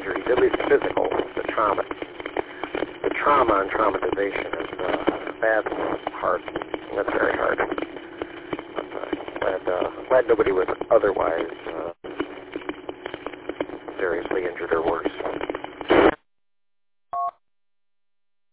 injuries, at least physical, the trauma. The trauma and traumatization that's hard. That's very hard. I'm glad nobody was otherwise seriously injured or worse.